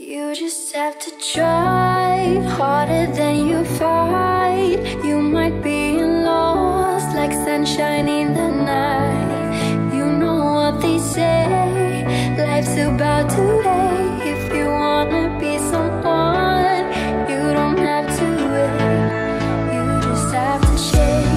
You just have to try harder than you fight. You might be lost like sunshine in the night. You know what they say, life's about to end. If you wanna be someone, you don't have to wait. You just have to change.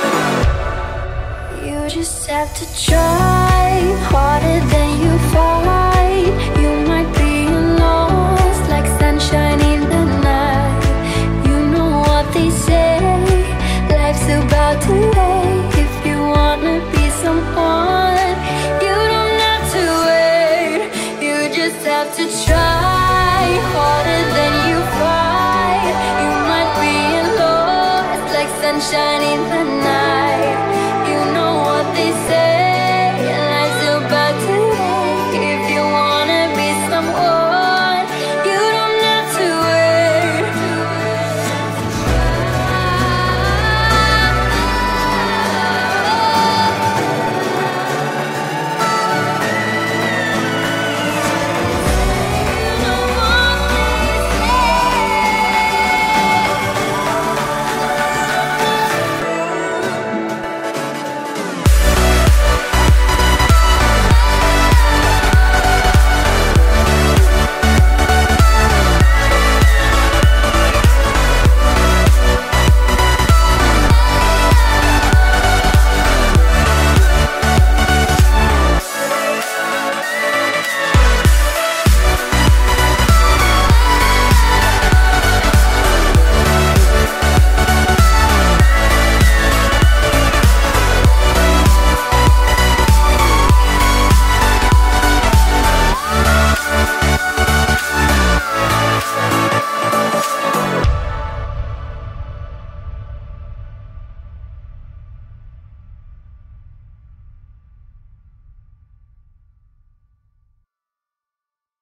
Just have to try harder than you fall.